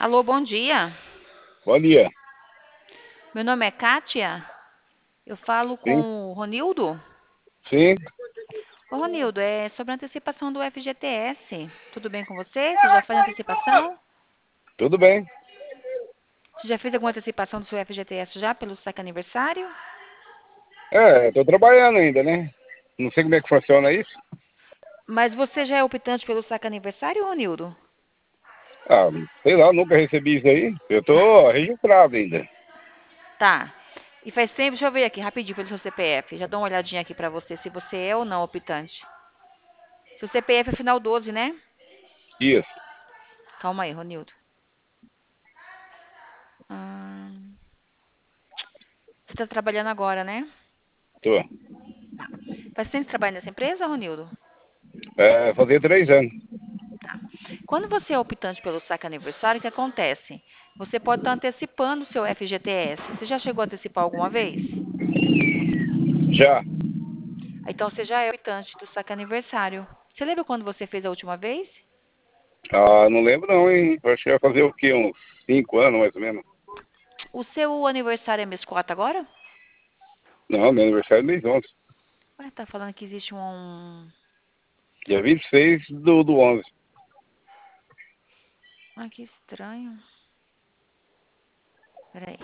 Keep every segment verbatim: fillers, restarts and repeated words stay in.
Alô, bom dia. Bom dia. Meu nome é Kátia. Eu falo Sim, com o Ronildo. sim, Ô, Ronildo, é sobre a antecipação do F G T S. Tudo bem com você? Você já fez a antecipação? tudo bem. Você já fez alguma antecipação do seu F G T S já pelo saque aniversário? É, tô trabalhando ainda, né? Não sei como é que funciona isso. Mas você já é optante pelo saque aniversário, Ronildo? Ah, sei lá, nunca recebi isso aí. Eu tô registrado ainda. Tá. E faz tempo, deixa eu ver aqui rapidinho pelo seu C P F. Já dou uma olhadinha aqui pra você se você é ou não optante. Seu C P F é final doze, né? Isso, Calma aí, Ronildo. Hum, você está trabalhando agora, né? tô. Faz tempo que você trabalha nessa empresa, Ronildo? É, fazer três anos. Tá. Quando você é optante pelo saque aniversário, o que acontece? Você pode estar antecipando o seu F G T S. Você já chegou a antecipar alguma vez? Já. Então você já é optante do saque aniversário. Você lembra quando você fez a última vez? Ah, não lembro não, hein? Acho que ia fazer o quê? Uns cinco anos, mais ou menos. O seu aniversário é mês quatro agora? Não, meu aniversário é mês onze. Ué, tá falando que existe um... Dia vinte e seis do, do onze. Ah, que estranho. Peraí.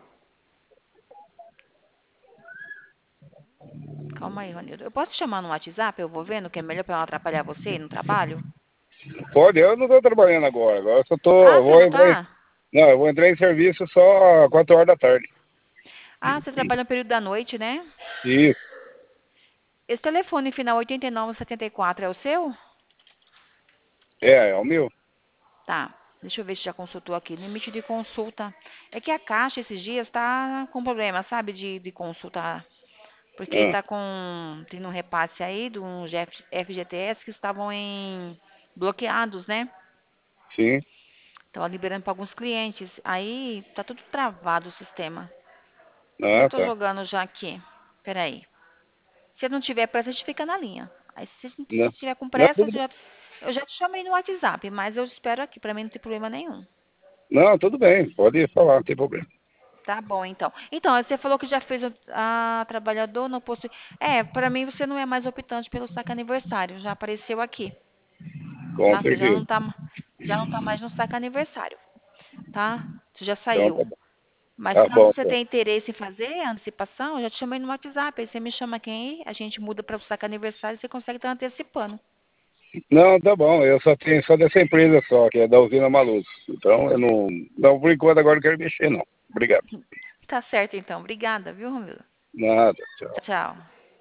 Calma aí, Ronildo. Eu posso te chamar no WhatsApp? Eu vou vendo que é melhor pra não atrapalhar você no trabalho? Pode, eu não tô trabalhando agora. Agora eu só tô. Ah, Eu você vou não entrar em, tá? não, eu vou entrar em serviço só quatro horas da tarde. Ah, você trabalha no período da noite, né? Isso. Esse telefone final oitenta e nove setenta e quatro é o seu? É, é o meu. Tá. Deixa eu ver se já consultou aqui. Limite de consulta. É que a Caixa esses dias está com problema, sabe, de, de consultar. Porque Ah, está com. Tem um repasse aí de uns F G T S que estavam em bloqueados, né? sim. Estava liberando para alguns clientes. Aí tá tudo travado o sistema. Mas eu Ah, tô tá. jogando já aqui. Peraí. Se não tiver pressa, a gente fica na linha. Aí se, Não, se tiver com não, pressa, tudo eu já, eu já te chamei no WhatsApp, mas eu espero aqui, para mim não tem problema nenhum. Não, tudo bem, pode falar, não tem problema. Tá bom, então. Então, você falou que já fez o a trabalhador não possui. É, para mim você não é mais optante pelo saque aniversário, já apareceu aqui, Com tá? Você já não certeza. tá, ma- já não tá mais no saque aniversário, tá? Você já Então tá saiu. bom. Mas Tá caso bom, você tá. tenha interesse em fazer a antecipação, eu já te chamei no WhatsApp, aí você me chama quem aí, a gente muda para o saque aniversário e você consegue estar antecipando. Não, tá bom, eu só tenho só dessa empresa só, que é da usina Maluz. Então eu não. Não, por enquanto agora eu quero mexer, não. Obrigado. Tá certo então. Obrigada, viu, Romildo? Nada, tchau. Tchau.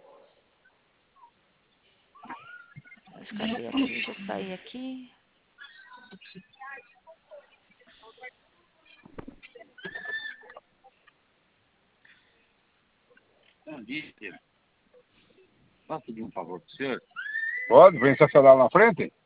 Mas cadê aqui? Deixa eu sair aqui. Bom dia. Posso pedir um favor pro senhor? Pode, vem estacionar na frente?